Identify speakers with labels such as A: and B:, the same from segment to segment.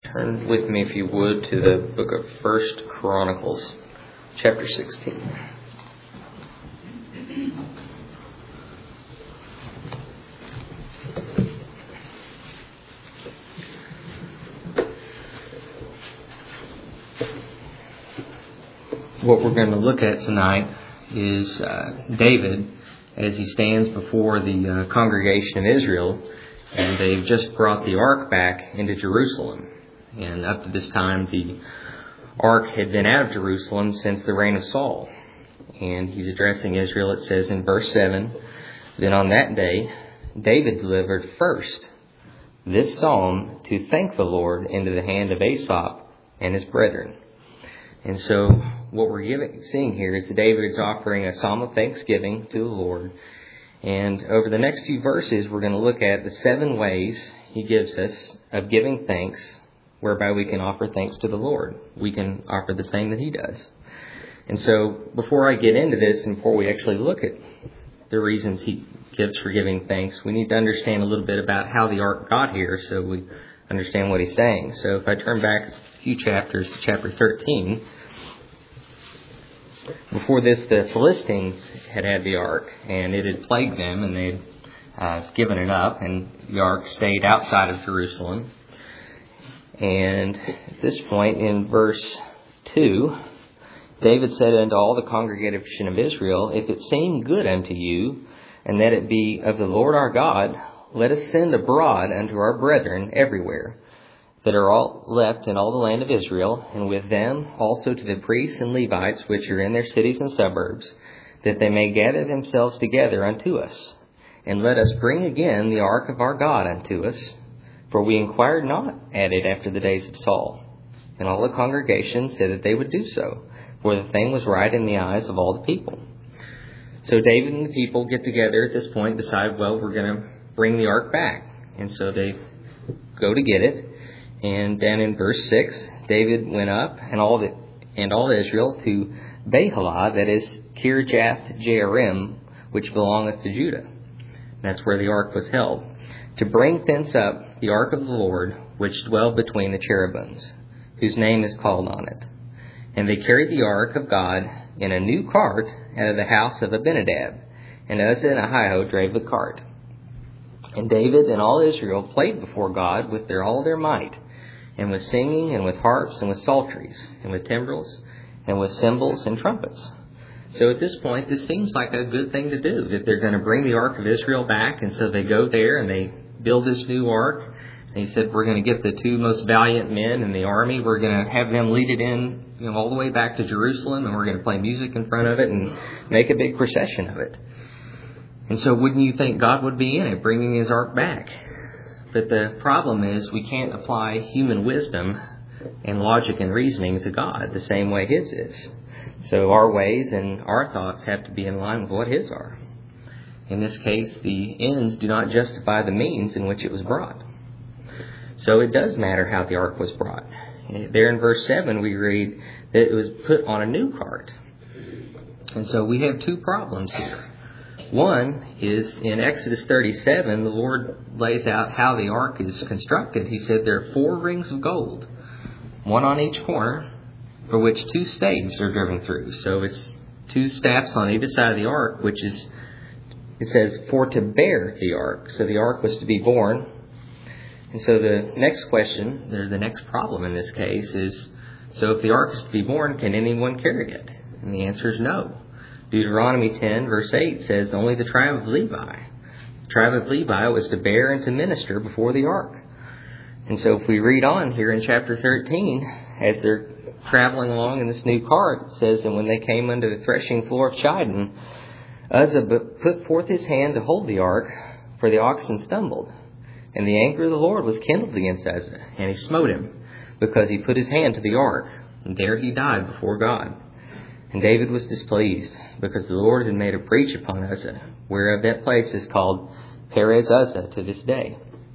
A: Turn with me, if you would, to the book of 1 Chronicles, chapter 16. What we're going to look at tonight is David as he stands before the congregation of Israel, and they've just brought the ark back into Jerusalem. And up to this time, the ark had been out of Jerusalem since the reign of Saul. And he's addressing Israel. It says in verse 7, "Then on that day, David delivered first this psalm to thank the Lord into the hand of Asaph and his brethren." And so what we're seeing here is that David's offering a psalm of thanksgiving to the Lord. And over the next few verses, we're going to look at the 7 ways he gives us of giving thanks, whereby we can offer thanks to the Lord. We can offer the same that he does. And so before I get into this, and before we actually look at the reasons he gives for giving thanks, we need to understand a little bit about how the ark got here so we understand what he's saying. So if I turn back a few chapters to chapter 13, before this, the Philistines had the ark, and it had plagued them, and they had given it up, and the ark stayed outside of Jerusalem. And at this point in verse 2, David said unto all the congregation of Israel, "If it seem good unto you, and that it be of the Lord our God, let us send abroad unto our brethren everywhere, that are all left in all the land of Israel, and with them also to the priests and Levites which are in their cities and suburbs, that they may gather themselves together unto us. And let us bring again the ark of our God unto us, for we inquired not at it after the days of Saul." And all the congregation said that they would do so, for the thing was right in the eyes of all the people. So David and the people get together at this point, decide, well, we're going to bring the ark back. And so they go to get it. And then in verse 6, David went up and all Israel to Baalah, that is Kirjath-jearim, which belongeth to Judah. That's where the ark was held, to bring thence up the ark of the Lord, which dwelled between the cherubims, whose name is called on it. And they carried the ark of God in a new cart out of the house of Abinadab, and Uzzah and Ahio drave the cart. And David and all Israel played before God with all their might, and with singing, and with harps, and with psalteries, and with timbrels, and with cymbals and trumpets. So at this point, this seems like a good thing to do, that they're going to bring the ark of Israel back. And so they go there and they build this new ark. And he said, we're going to get the 2 most valiant men in the army. We're going to have them lead it in, all the way back to Jerusalem, and we're going to play music in front of it and make a big procession of it. And so wouldn't you think God would be in it, bringing his ark back? But the problem is we can't apply human wisdom and logic and reasoning to God the same way his is. So our ways and our thoughts have to be in line with what his are. In this case, the ends do not justify the means in which it was brought. So it does matter how the ark was brought. There in verse 7 we read that it was put on a new cart. And so we have 2 problems here. One is in Exodus 37, the Lord lays out how the ark is constructed. He said there are 4 rings of gold, 1 on each corner, for which 2 staves are driven through. So it's 2 staffs on either side of the ark, which is, it says, for to bear the ark. So the ark was to be borne. And so the next question, or the next problem in this case is, so if the ark is to be borne, can anyone carry it? And the answer is no. Deuteronomy 10, verse 8 says, only the tribe of Levi. The tribe of Levi was to bear and to minister before the ark. And so if we read on here in chapter 13, as they're traveling along in this new cart, it says, and when they came unto the threshing floor of Chidon, Uzzah put forth his hand to hold the ark, for the oxen stumbled. And the anger of the Lord was kindled against Uzzah, and he smote him, because he put his hand to the ark. And there he died before God. And David was displeased, because the Lord had made a breach upon Uzzah, whereof that place is called Perez Uzzah to this day.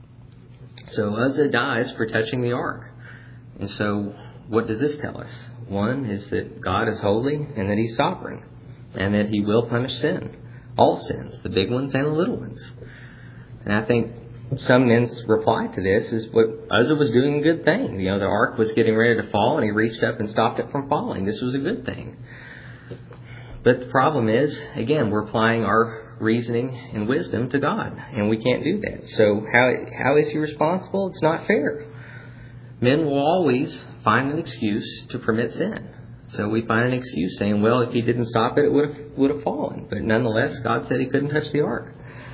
A: So Uzzah dies for touching the ark. And so what does this tell us? One is that God is holy, and that he's sovereign, and that he will punish sin. All sins, the big ones and the little ones. And I think some men's reply to this is what Uzzah was doing a good thing. The ark was getting ready to fall, and he reached up and stopped it from falling. This was a good thing. But the problem is, again, we're applying our reasoning and wisdom to God, and we can't do that. So how is he responsible? It's not fair. Men will always find an excuse to permit sin. So we find an excuse saying, well, if he didn't stop it, it would have fallen. But nonetheless, God said he couldn't touch the ark.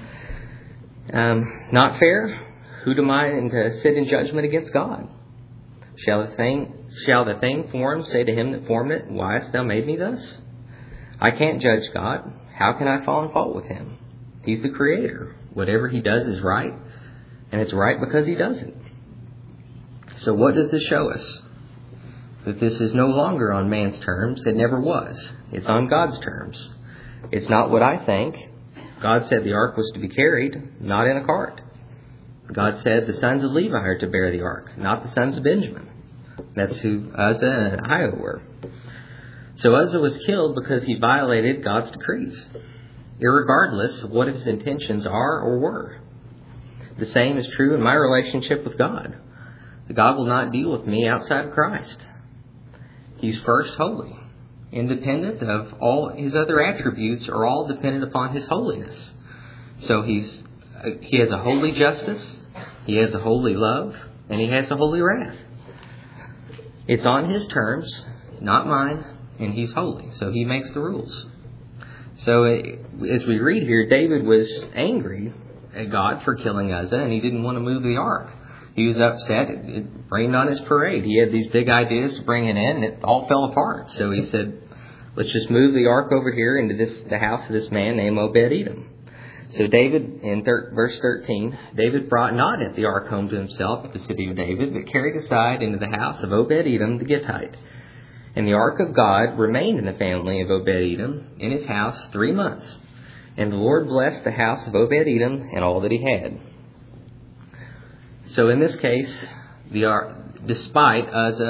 A: Not fair? Who am I to sit in judgment against God? Shall the thing formed say to him that formed it, why hast thou made me thus? I can't judge God. How can I fall in fault with him? He's the creator. Whatever he does is right, and it's right because he does it. So what does this show us? That this is no longer on man's terms. It never was. It's on God's terms. It's not what I think. God said the ark was to be carried, not in a cart. God said the sons of Levi are to bear the ark, not the sons of Benjamin. That's who Uzzah and Ahio were. So Uzzah was killed because he violated God's decrees, irregardless of what his intentions are or were. The same is true in my relationship with God. God will not deal with me outside of Christ. He's first holy, independent of all his other attributes are all dependent upon his holiness. So he has a holy justice, he has a holy love, and he has a holy wrath. It's on his terms, not mine, and he's holy, so he makes the rules. So as we read here, David was angry at God for killing Uzzah, and he didn't want to move the ark. He was upset. It rained on his parade. He had these big ideas to bring it in, and it all fell apart. So he said, let's just move the ark over here into the house of this man named Obed-Edom. So David, in verse 13, David brought not the ark home to himself at the city of David, but carried aside into the house of Obed-Edom the Gittite. And the ark of God remained in the family of Obed-Edom in his house 3 months. And the Lord blessed the house of Obed-Edom and all that he had. So in this case, the ark, despite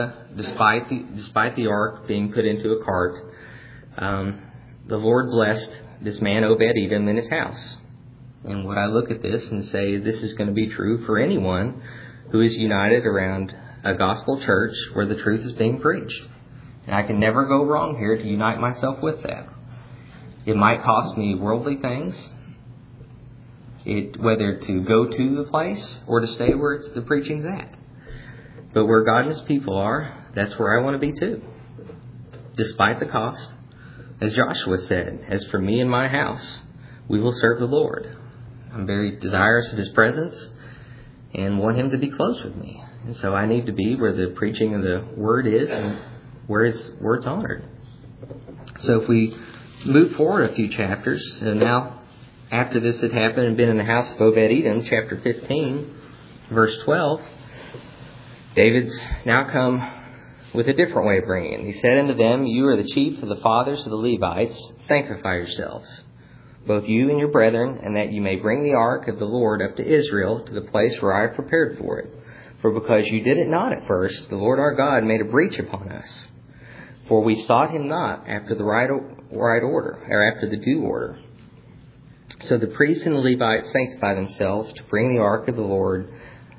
A: the ark being put into a cart, the Lord blessed this man Obed-Edom in his house. And what I look at this and say, this is going to be true for anyone who is united around a gospel church where the truth is being preached. And I can never go wrong here to unite myself with that. It might cost me worldly things, whether to go to the place or to stay where the preaching's at. But where God and his people are, that's where I want to be too. Despite the cost, as Joshua said, as for me and my house, we will serve the Lord. I'm very desirous of his presence and want him to be close with me. And so I need to be where the preaching of the word is and where it's honored. So if we move forward a few chapters, and now after this had happened and been in the house of Obed-Edom, chapter 15, verse 12, David's now come with a different way of bringing it. He said unto them, you are the chief of the fathers of the Levites, sanctify yourselves, both you and your brethren, and that you may bring the ark of the Lord up to Israel, to the place where I have prepared for it. For because you did it not at first, the Lord our God made a breach upon us. For we sought him not after the right order, or after the due order. So the priests and the Levites sanctify themselves to bring the ark of the Lord,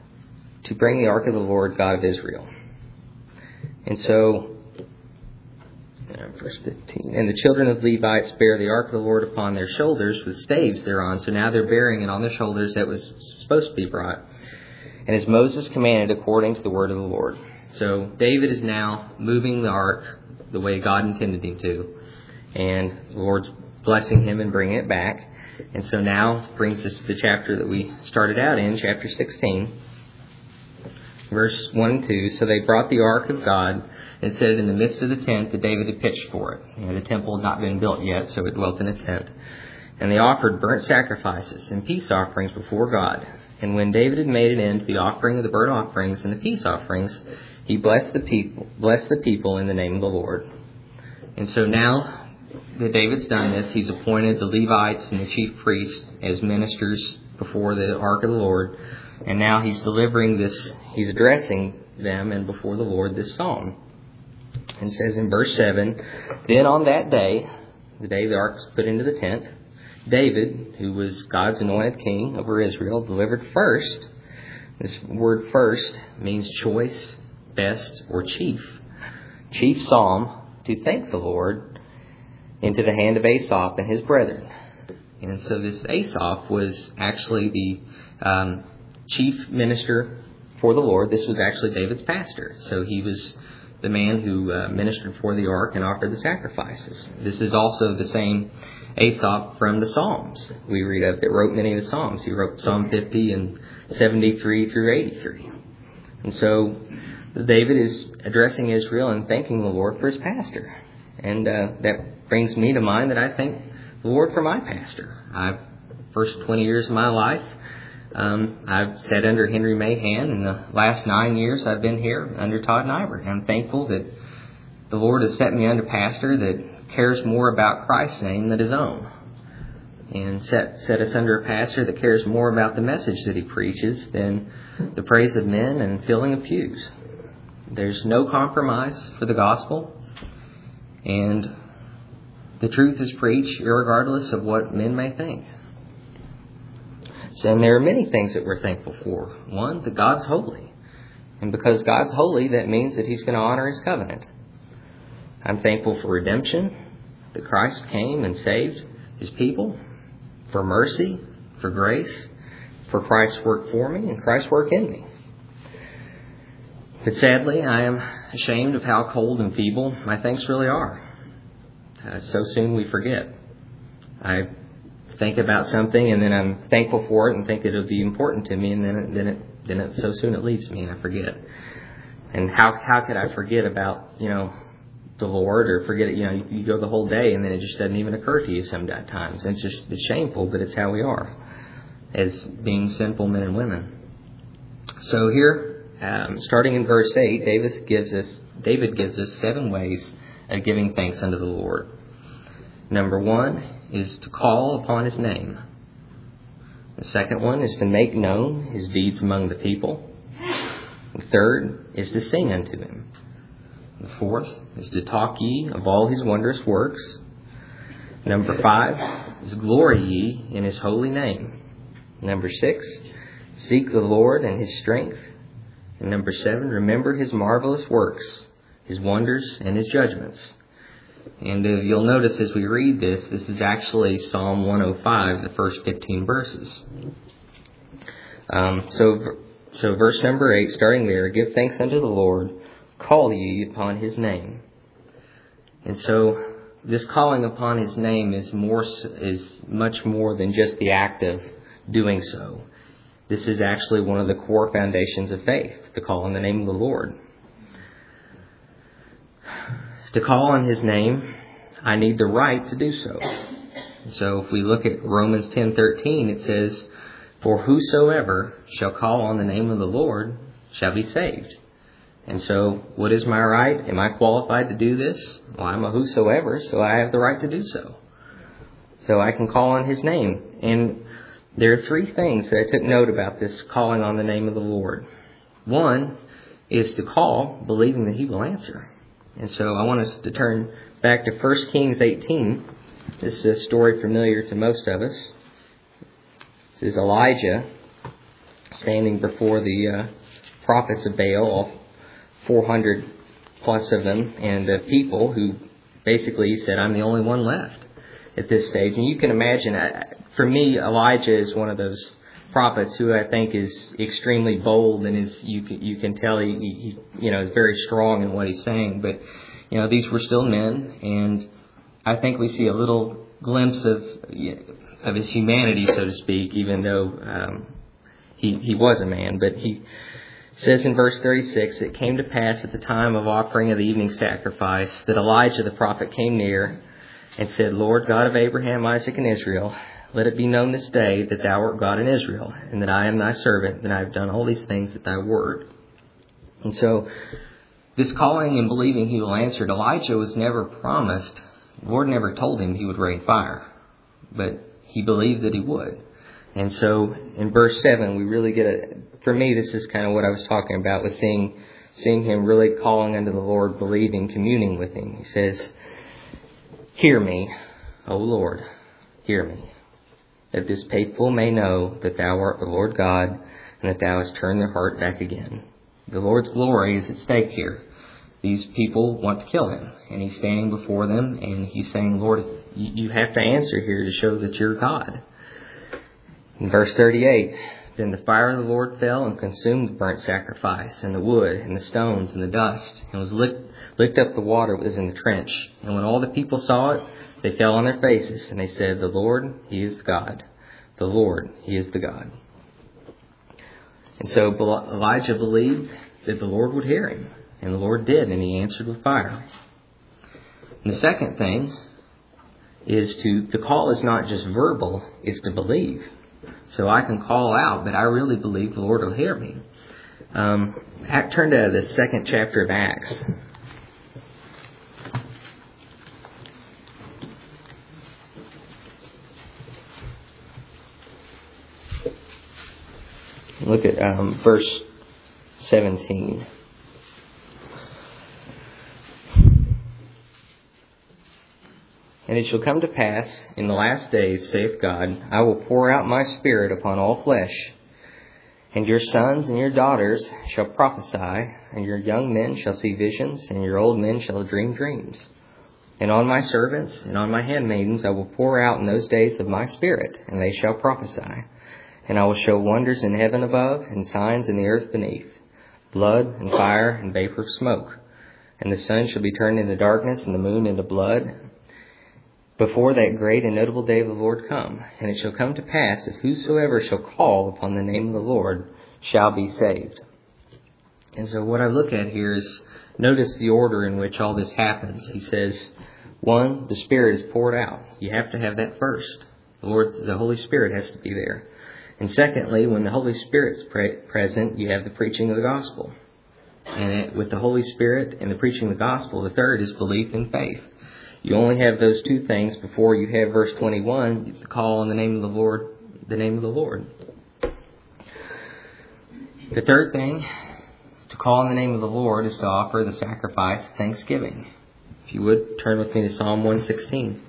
A: God of Israel. And so, verse 15, and the children of the Levites bear the ark of the Lord upon their shoulders with staves thereon. So now they're bearing it on their shoulders that was supposed to be brought. And as Moses commanded according to the word of the Lord. So David is now moving the ark the way God intended him to. And the Lord's blessing him and bringing it back. And so now brings us to the chapter that we started out in, chapter 16. Verse 1 and 2, so they brought the ark of God and set it in the midst of the tent that David had pitched for it. The temple had not been built yet, so it dwelt in a tent. And they offered burnt sacrifices and peace offerings before God. And when David had made an end to the offering of the burnt offerings and the peace offerings, he blessed the people in the name of the Lord. And so now that David's done this, he's appointed the Levites and the chief priests as ministers before the ark of the Lord. And now he's delivering this, he's addressing them and before the Lord this psalm. And it says in verse 7, then on that day, the day the ark was put into the tent, David, who was God's anointed king over Israel, delivered first. This word first means choice, best, or chief. Chief psalm to thank the Lord into the hand of Asaph and his brethren. And so this Asaph was actually the chief minister for the Lord. This was actually David's pastor. So he was the man who ministered for the ark and offered the sacrifices. This is also the same Asaph from the Psalms we read of that wrote many of the Psalms. He wrote Psalm 50 and 73 through 83. And so David is addressing Israel and thanking the Lord for his pastor. And that brings me to mind that I thank the Lord for my pastor. First 20 years of my life, I've sat under Henry Mahan. In the last 9 years I've been here under Todd Nyberg. I'm thankful that the Lord has set me under pastor that cares more about Christ's name than his own. And set us under a pastor that cares more about the message that he preaches than the praise of men and filling of pews. There's no compromise for the gospel. And the truth is preached irregardless of what men may think. And there are many things that we're thankful for. One, that God's holy. And because God's holy, that means that He's going to honor His covenant. I'm thankful for redemption, that Christ came and saved His people, for mercy, for grace, for Christ's work for me and Christ's work in me. But sadly, I am ashamed of how cold and feeble my thanks really are. So soon we forget. I think about something and then I'm thankful for it and think it'll be important to me, and then it so soon it leaves me and I forget. And how could I forget about the Lord, or forget it? You go the whole day and then it just doesn't even occur to you sometimes. And it's shameful, but it's how we are as being sinful men and women. So here, starting in verse 8, David gives us 7 ways of giving thanks unto the Lord. Number 1 is to call upon His name. The second one is to make known His deeds among the people. The third is to sing unto Him. The fourth is to talk ye of all His wondrous works. Number 5 is glory ye in His holy name. Number 6, seek the Lord and His strength. And number 7, remember His marvelous works, His wonders, and His judgments. And you'll notice as we read this is actually Psalm 105, the first 15 verses. So verse number 8, starting there, give thanks unto the Lord, call ye upon His name. And so this calling upon His name is much more than just the act of doing so. This is actually one of the core foundations of faith, to call on the name of the Lord. To call on His name, I need the right to do so. So if we look at Romans 10:13, it says, for whosoever shall call on the name of the Lord shall be saved. And so what is my right? Am I qualified to do this? Well, I'm a whosoever, so I have the right to do so. So I can call on His name. And there are 3 things that I took note about this calling on the name of the Lord. One is to call, believing that He will answer. And so I want us to turn back to 1 Kings 18. This is a story familiar to most of us. This is Elijah standing before the prophets of Baal, all 400 plus of them, and the people who basically said, I'm the only one left at this stage. And you can imagine, for me, Elijah is one of those prophets who I think is extremely bold, and you can tell he is very strong in what he's saying. But these were still men, and I think we see a little glimpse of his humanity, so to speak, even though he was a man. But he says in verse 36, it came to pass at the time of offering of the evening sacrifice that Elijah the prophet came near and said, Lord God of Abraham, Isaac, and Israel, let it be known this day that Thou art God in Israel, and that I am Thy servant, that I have done all these things at Thy word. And so this calling and believing He will answer, Elijah was never promised. The Lord never told him He would rain fire, but he believed that He would. And so in verse 7, we really for me, this is kind of what I was talking about, was seeing him really calling unto the Lord, believing, communing with Him. He says, hear me, O Lord, hear me. that this people may know that thou art the Lord God, and that thou hast turned their heart back again. The Lord's glory is at stake here. These people want to kill him, and he's standing before them, and he's saying, Lord, you have to answer here to show that you're God. In verse 38, then the fire of the Lord fell and consumed the burnt sacrifice, and the wood, and the stones, and the dust, and was licked up the water that was in the trench. And when all the people saw it, they fell on their faces, and they said, the Lord, He is God. The Lord, He is the God. And so Elijah believed that the Lord would hear him. And the Lord did, and He answered with fire. And the second thing is the call is not just verbal, it's to believe. So I can call out, but I really believe the Lord will hear me. Turn to the second chapter of Acts. Look at verse 17. And it shall come to pass in the last days, saith God, I will pour out my Spirit upon all flesh, and your sons and your daughters shall prophesy, and your young men shall see visions, and your old men shall dream dreams. And on my servants and on my handmaidens I will pour out in those days of my Spirit, and they shall prophesy. And I will show wonders in heaven above, and signs in the earth beneath, blood and fire and vapor of smoke. And the sun shall be turned into darkness, and the moon into blood, before that great and notable day of the Lord come. And it shall come to pass that whosoever shall call upon the name of the Lord shall be saved. And so what I look at here is, notice the order in which all this happens. He says, 1, the Spirit is poured out. You have to have that first. The Holy Spirit has to be there. And secondly, when the Holy Spirit's present, you have the preaching of the gospel. And with the Holy Spirit and the preaching of the gospel, the third is belief and faith. You only have those two things before you have verse 21, the call on the name of the Lord, the name of the Lord. The third thing, to call on the name of the Lord, is to offer the sacrifice of thanksgiving. If you would, turn with me to Psalm 116.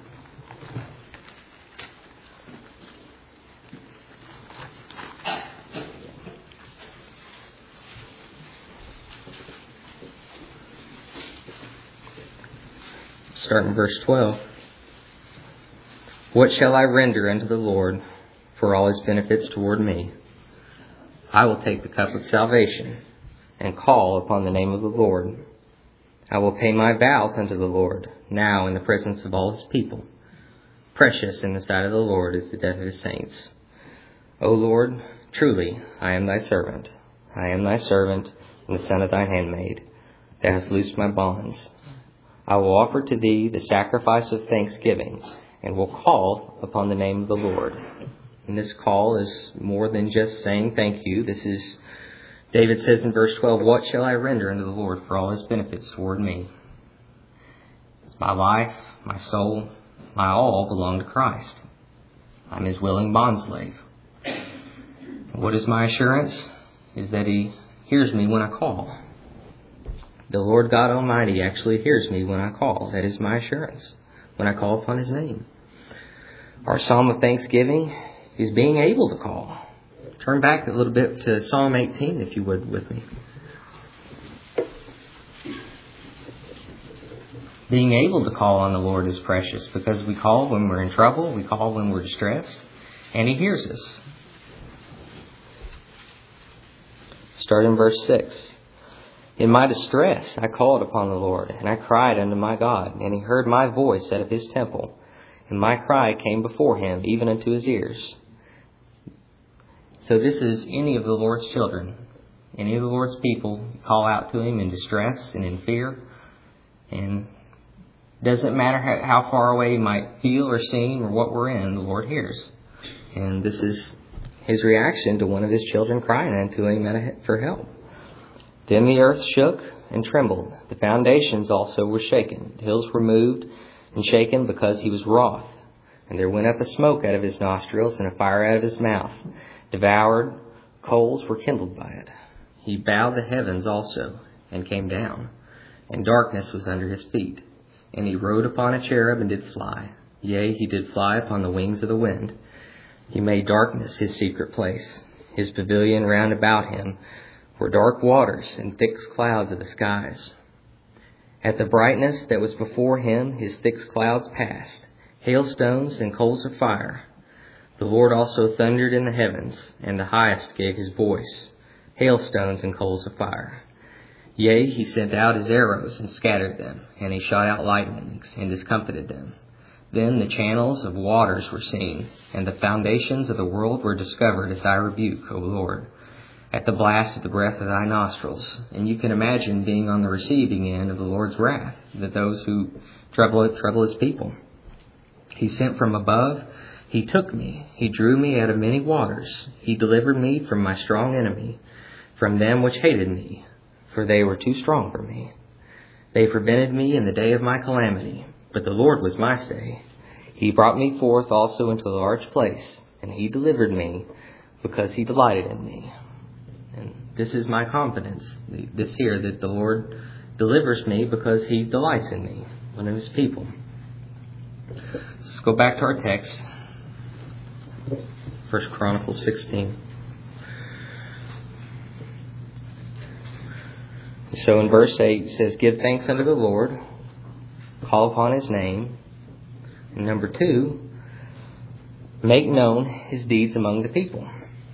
A: Start in verse 12. What shall I render unto the Lord for all His benefits toward me? I will take the cup of salvation and call upon the name of the Lord. I will pay my vows unto the Lord now in the presence of all His people. Precious in the sight of the Lord is the death of His saints. O Lord, truly I am thy servant. I am thy servant and the son of thine handmaid. Thou hast loosed my bonds. I will offer to thee the sacrifice of thanksgiving, and will call upon the name of the Lord. And this call is more than just saying thank you. This is, David says in verse 12, what shall I render unto the Lord for all His benefits toward me? It's my life, my soul, my all belong to Christ. I'm His willing bondslave. What is my assurance? Is that He hears me when I call. The Lord God Almighty actually hears me when I call. That is my assurance, when I call upon His name. Our psalm of thanksgiving is being able to call. Turn back a little bit to Psalm 18, if you would, with me. Being able to call on the Lord is precious, because we call when we're in trouble, we call when we're distressed, and He hears us. Start in verse 6. In my distress I called upon the Lord, and I cried unto my God, and He heard my voice out of His temple, and my cry came before Him, even unto His ears. So this is any of the Lord's children, any of the Lord's people call out to Him in distress and in fear, and it doesn't matter how far away you might feel or seem or what we're in, the Lord hears. And this is His reaction to one of His children crying unto Him for help. Then the earth shook and trembled. The foundations also were shaken. The hills were moved and shaken because He was wroth. And there went up a smoke out of His nostrils and a fire out of His mouth. Devoured coals were kindled by it. He bowed the heavens also and came down. And darkness was under His feet. And He rode upon a cherub and did fly. Yea, He did fly upon the wings of the wind. He made darkness his secret place. His pavilion round about him were dark waters and thick clouds of the skies. At the brightness that was before him, his thick clouds passed, hailstones and coals of fire. The Lord also thundered in the heavens, and the highest gave his voice, hailstones and coals of fire. Yea, he sent out his arrows and scattered them, and he shot out lightnings and discomfited them. Then the channels of waters were seen, and the foundations of the world were discovered at thy rebuke, O Lord, at the blast of the breath of thy nostrils. And you can imagine being on the receiving end of the Lord's wrath, that those who trouble his people. He sent from above, he took me, he drew me out of many waters. He delivered me from my strong enemy, from them which hated me, for they were too strong for me. They prevented me in the day of my calamity, but the Lord was my stay. He brought me forth also into a large place, and he delivered me, because he delighted in me. And this is my confidence, this here, that the Lord delivers me because he delights in me, one of his people. Let's go back to our text, 1 Chronicles 16. So in verse 8 it says, give thanks unto the Lord, call upon his name. And number 2, make known his deeds among the people.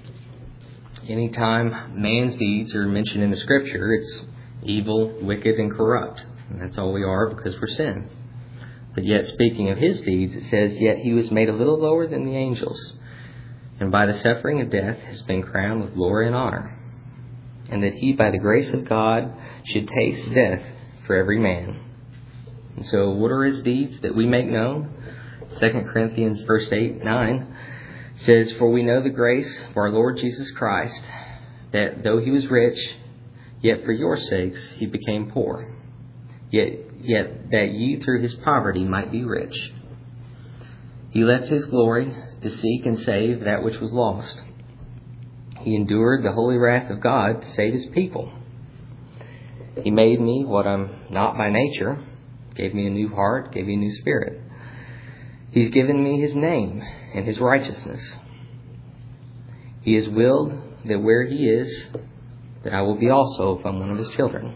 A: Anytime man's deeds are mentioned in the scripture, it's evil, wicked, and corrupt. And that's all we are because we're sin. But yet, speaking of his deeds, it says, yet he was made a little lower than the angels, and by the suffering of death has been crowned with glory and honor. And that he, by the grace of God, should taste death for every man. And so, what are his deeds that we make known? 2 Corinthians verse 8-9 says, for we know the grace of our Lord Jesus Christ, that though he was rich, yet for your sakes he became poor, yet that ye through his poverty might be rich. He left his glory to seek and save that which was lost. He endured the holy wrath of God to save his people. He made me what I'm not by nature, gave me a new heart, gave me a new spirit. He's given me his name and his righteousness. He has willed that where he is, that I will be also if I'm one of his children.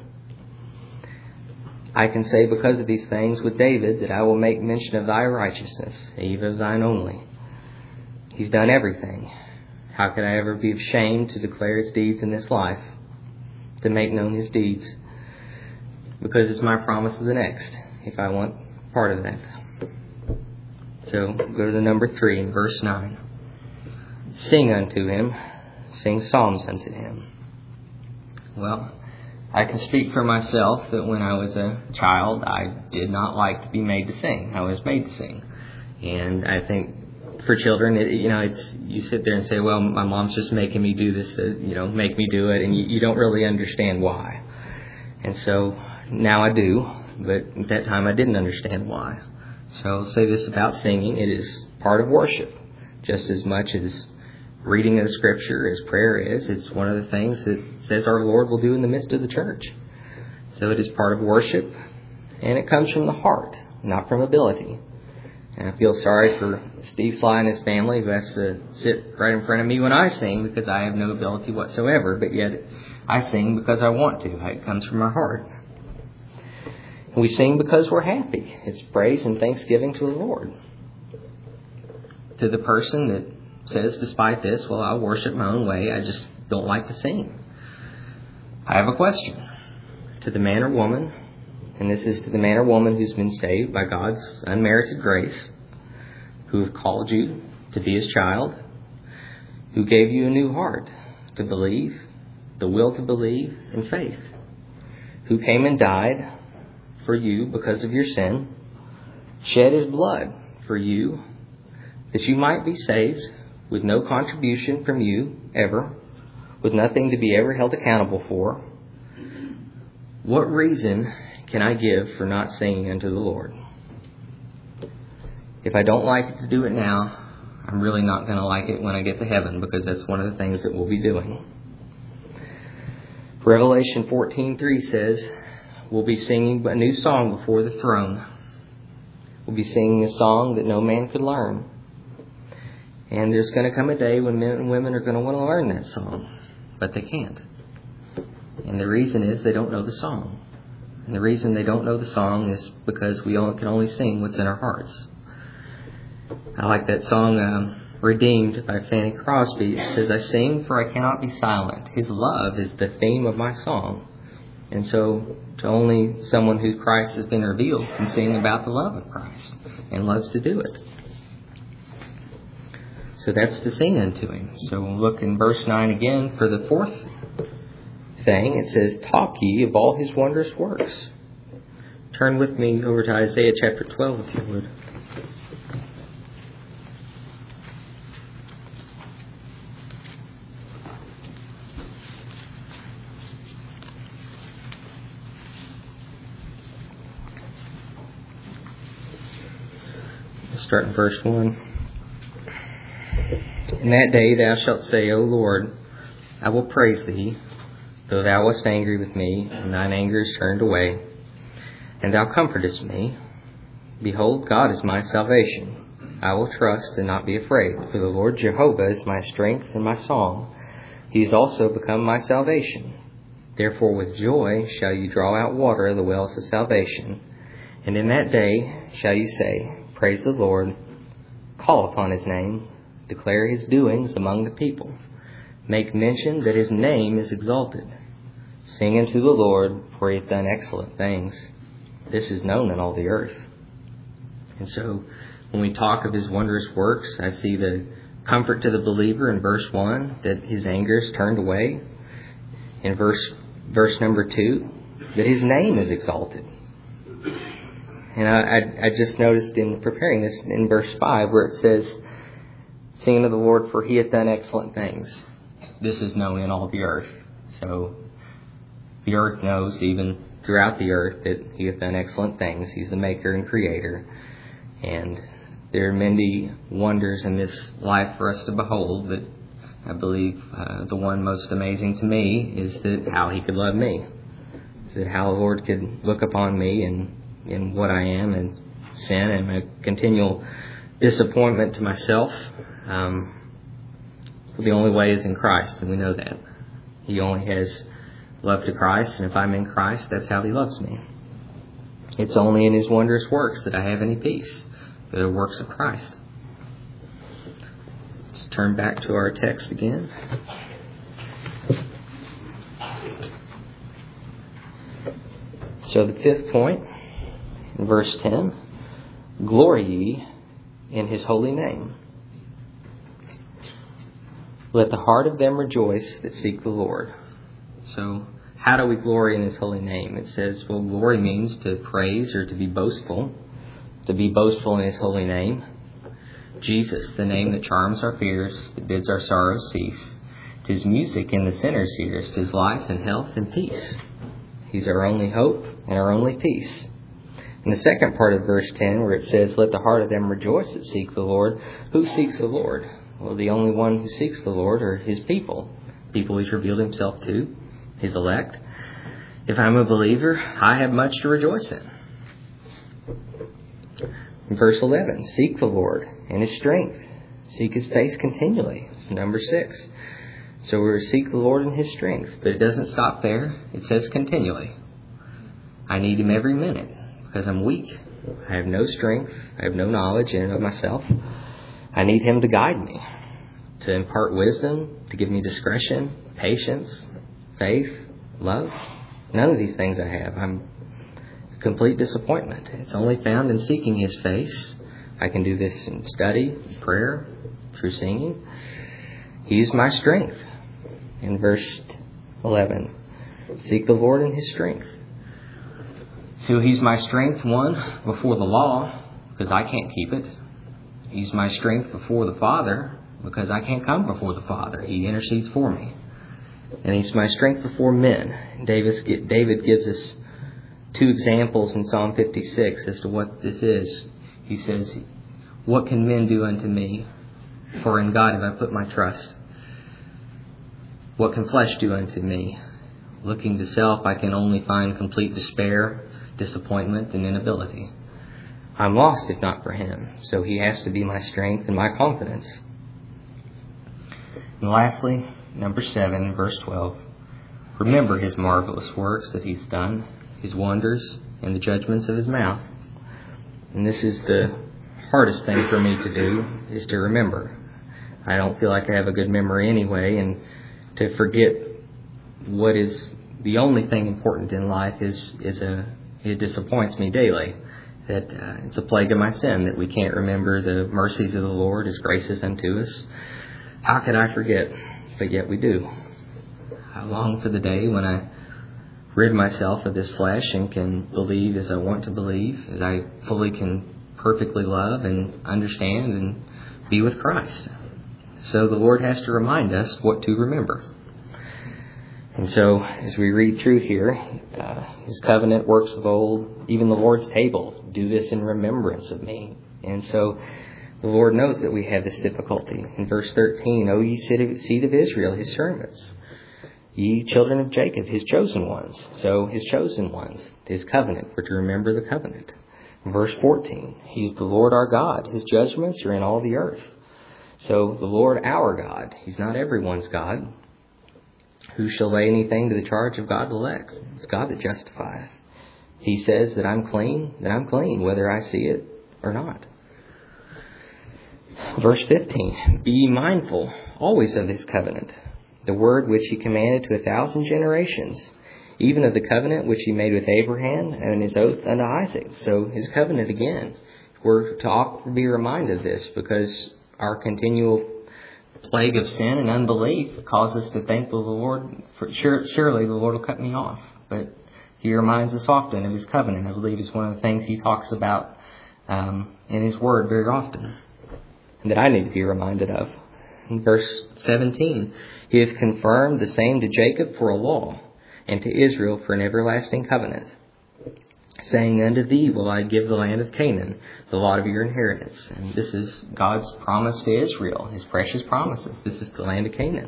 A: I can say because of these things with David that I will make mention of thy righteousness, even of thine only. He's done everything. How could I ever be ashamed to declare his deeds in this life, to make known his deeds? Because it's my promise of the next, if I want part of that. So go to the number 3 in verse 9. Sing unto him, sing psalms unto him. Well, I can speak for myself that when I was a child, I did not like to be made to sing. I was made to sing. And I think for children, it's you sit there and say, well, my mom's just making me do this to, make me do it. And you don't really understand why. And so now I do. But at that time, I didn't understand why. So I'll say this about singing. It is part of worship, just as much as reading of the scripture as prayer is. It's one of the things that says our Lord will do in the midst of the church. So it is part of worship, and it comes from the heart, not from ability. And I feel sorry for Steve Sly and his family who has to sit right in front of me when I sing because I have no ability whatsoever, but yet I sing because I want to. It comes from my heart. We sing because we're happy. It's praise and thanksgiving to the Lord. To the person that says, despite this, well, I'll worship my own way, I just don't like to sing. I have a question. To the man or woman, and this is to the man or woman who's been saved by God's unmerited grace, who have called you to be his child, who gave you a new heart to believe, the will to believe, and faith, who came and died for you because of your sin, shed his blood for you, that you might be saved with no contribution from you ever, with nothing to be ever held accountable for. What reason can I give for not singing unto the Lord? If I don't like it to do it now, I'm really not going to like it when I get to heaven, because that's one of the things that we'll be doing. Revelation 14:3 says, we'll be singing a new song before the throne. We'll be singing a song that no man could learn. And there's going to come a day when men and women are going to want to learn that song, but they can't. And the reason is they don't know the song. And the reason they don't know the song is because we can only sing what's in our hearts. I like that song, Redeemed by Fanny Crosby. It says, I sing for I cannot be silent. His love is the theme of my song. And so only someone who Christ has been revealed can sing about the love of Christ and loves to do it. So that's to sing unto Him. So we'll look in verse 9 again for the fourth thing. It says, talk ye of all His wondrous works. Turn with me over to Isaiah chapter 12 if you would. Start in verse 1. In that day thou shalt say, O Lord, I will praise Thee, though Thou wast angry with me, and Thine anger is turned away, and Thou comfortest me. Behold, God is my salvation. I will trust and not be afraid, for the Lord Jehovah is my strength and my song. He is also become my salvation. Therefore with joy shall you draw out water of the wells of salvation. And in that day shall you say, Praise the Lord, call upon His name, declare His doings among the people. Make mention that His name is exalted. Sing unto the Lord, for He hath done excellent things. This is known in all the earth. And so, when we talk of His wondrous works, I see the comfort to the believer in verse 1, that His anger is turned away. In verse number 2, that His name is exalted. And I just noticed in preparing this in verse 5 where it says, Sing unto the Lord, for He hath done excellent things. This is known in all the earth. So the earth knows, even throughout the earth, that He hath done excellent things. He's the maker and creator. And there are many wonders in this life for us to behold, but I believe the one most amazing to me is that how He could love me. Is that how the Lord could look upon me and in what I am and sin and my continual disappointment to myself. The only way is in Christ, and we know that. He only has love to Christ, and if I'm in Christ, that's how He loves me. It's only in His wondrous works that I have any peace. They're the works of Christ. Let's turn back to our text again. So the fifth point, in verse 10, glory ye in His holy name. Let the heart of them rejoice that seek the Lord. So, how do we glory in His holy name? It says, well, glory means to praise or to be boastful. To be boastful in His holy name. Jesus, the name that charms our fears, that bids our sorrows cease. 'Tis music in the sinner's ears. 'Tis life and health and peace. He's our only hope and our only peace. In the second part of verse 10, where it says, let the heart of them rejoice that seek the Lord. Who seeks the Lord? Well, the only one who seeks the Lord are His people. People He's revealed Himself to, His elect. If I'm a believer, I have much to rejoice in. In verse 11, seek the Lord in His strength. Seek His face continually. It's number 6. So we're to seek the Lord in His strength. But it doesn't stop there. It says continually. I need Him every minute because I'm weak. I have no strength. I have no knowledge in and of myself. I need Him to guide me, to impart wisdom, to give me discretion, patience, faith, love. None of these things I have. I'm a complete disappointment. It's only found in seeking His face. I can do this in study, prayer, through singing. He's my strength. In verse 11, seek the Lord in His strength. So He's my strength, one, before the law, because I can't keep it. He's my strength before the Father, because I can't come before the Father. He intercedes for me. And He's my strength before men. David gives us 2 examples in Psalm 56 as to what this is. He says, what can men do unto me? For in God have I put my trust. What can flesh do unto me? Looking to self, I can only find complete despair, disappointment, and inability. I'm lost if not for Him. So He has to be my strength and my confidence. And lastly, number 7, verse 12. Remember his marvelous works that he's done, his wonders, and the judgments of his mouth. And this is the hardest thing for me to do, is to remember. I don't feel like I have a good memory anyway, and to forget what is the only thing important in life it disappoints me daily. That it's a plague of my sin that we can't remember the mercies of the Lord, his graces unto us. How could I forget? But yet we do. I long for the day when I rid myself of this flesh and can believe as I want to believe, as I fully can perfectly love and understand and be with Christ. So the Lord has to remind us what to remember. And so as we read through here, his covenant works of old, even the Lord's table, do this in remembrance of me. And so the Lord knows that we have this difficulty. In verse 13, O ye seed of Israel, his servants, ye children of Jacob, his chosen ones. So his chosen ones, his covenant, we're to remember the covenant. In verse 14, he's the Lord our God. His judgments are in all the earth. So the Lord our God, he's not everyone's God. Who shall lay anything to the charge of God's elect? It's God that justifieth. He says that I'm clean, whether I see it or not. Verse 15, be ye mindful always of his covenant, the word which he commanded to 1,000 generations, even of the covenant which he made with Abraham and his oath unto Isaac. So his covenant again. We're to often be reminded of this because our continual plague of sin and unbelief causes us to think, well, the Lord, surely the Lord will cut me off. But he reminds us often of his covenant. I believe is one of the things he talks about in his word very often, and that I need to be reminded of. In verse 17, he hath confirmed the same to Jacob for a law, and to Israel for an everlasting covenant, saying, unto thee will I give the land of Canaan, the lot of your inheritance. And this is God's promise to Israel, his precious promises. This is the land of Canaan.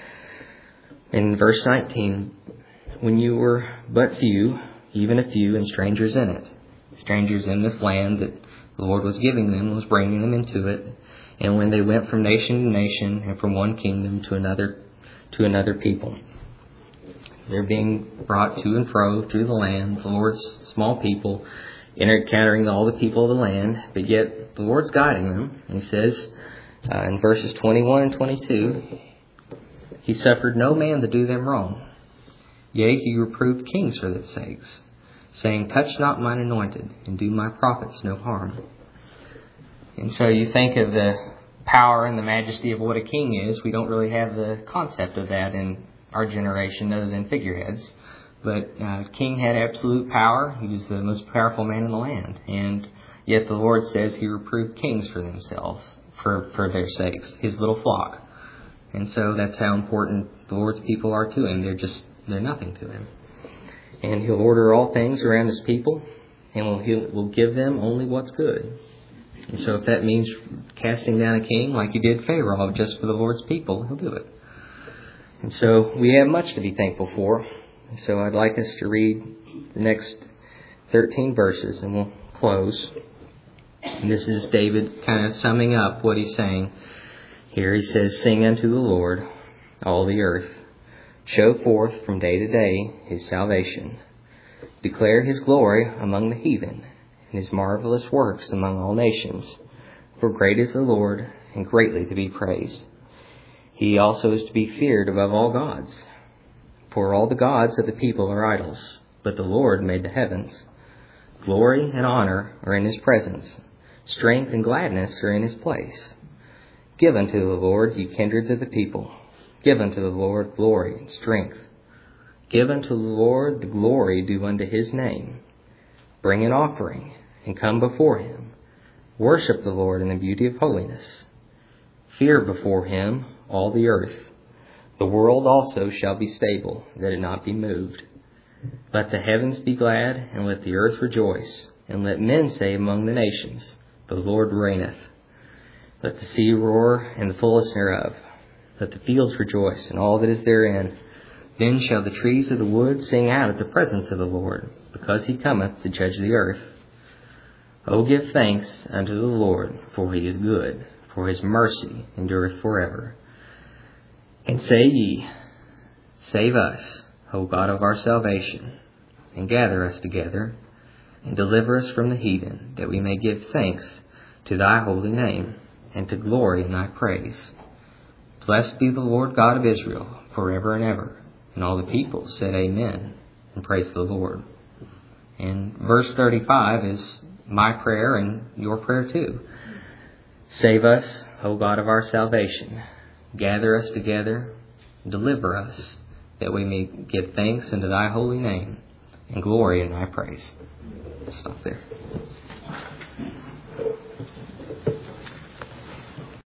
A: In verse 19, when you were but few, even a few, and strangers in it. Strangers in this land that the Lord was giving them, was bringing them into it. And when they went from nation to nation, and from one kingdom to another people. They're being brought to and fro through the land, the Lord's small people, encountering all the people of the land, but yet the Lord's guiding them. And he says in verses 21 and 22, he suffered no man to do them wrong. Yea, he reproved kings for their sakes, saying, touch not mine anointed, and do my prophets no harm. And so you think of the power and the majesty of what a king is. We don't really have the concept of that in our generation other than figureheads. But king had absolute power. He was the most powerful man in the land. And yet the Lord says he reproved kings for themselves, for their sakes, his little flock. And so that's how important the Lord's people are to him. They're nothing to him. And he'll order all things around his people, and will give them only what's good. And so if that means casting down a king like he did Pharaoh just for the Lord's people, he'll do it. And so we have much to be thankful for. So I'd like us to read the next 13 verses, and we'll close. And this is David kind of summing up what he's saying. Here he says, sing unto the Lord, all the earth. Show forth from day to day his salvation. Declare his glory among the heathen, and his marvelous works among all nations. For great is the Lord, and greatly to be praised. He also is to be feared above all gods. For all the gods of the people are idols, but the Lord made the heavens. Glory and honor are in his presence. Strength and gladness are in his place. Give unto the Lord, ye kindreds of the people. Give unto the Lord glory and strength. Give unto the Lord the glory due unto his name. Bring an offering, and come before him. Worship the Lord in the beauty of holiness. Fear before him all the earth. The world also shall be stable, that it not be moved. Let the heavens be glad, and let the earth rejoice. And let men say among the nations, the Lord reigneth. Let the sea roar, and the fullness thereof. Let the fields rejoice, and all that is therein. Then shall the trees of the wood sing out at the presence of the Lord, because he cometh to judge the earth. O give thanks unto the Lord, for he is good, for his mercy endureth forever. And say ye, Save us, O God of our salvation, and gather us together, and deliver us from the heathen, that we may give thanks to thy holy name, and to glory in thy praise. Blessed be the Lord God of Israel, forever and ever. And all the people said Amen, and praise the Lord. And verse 35 is my prayer and your prayer too. Save us, O God of our salvation. Gather us together, deliver us, that we may give thanks unto thy holy name, and glory in thy praise. Let's stop there.